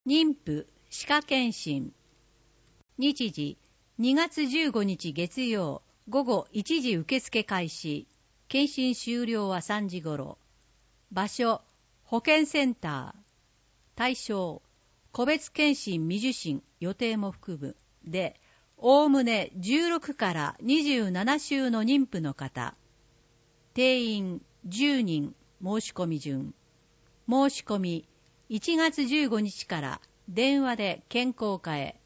妊婦歯科検診。日時2月15日月曜午後1時受付開始。検診終了は3時頃。場所保健センター。対象個別検診未受診予定も含むで、おおむね16から27週の妊婦の方。定員10人申し込み順。申し込み1月15日から電話で健康課へ。